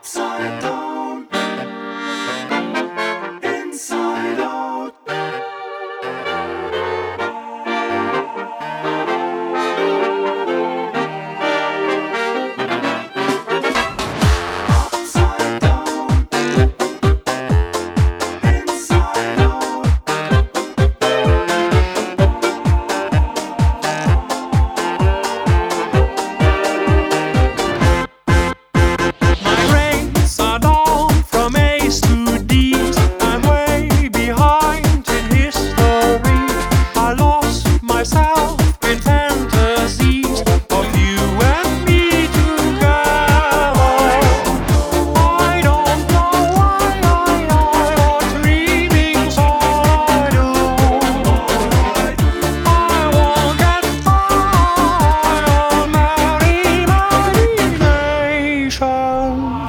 Upside down, inside out. Upside down, inside out. My grades are down from A's to D's. I'm way behind in history. I lost myself in fantasies of you and me together. I don't know why I'm dreaming's all I do. I won't get high on my imagination.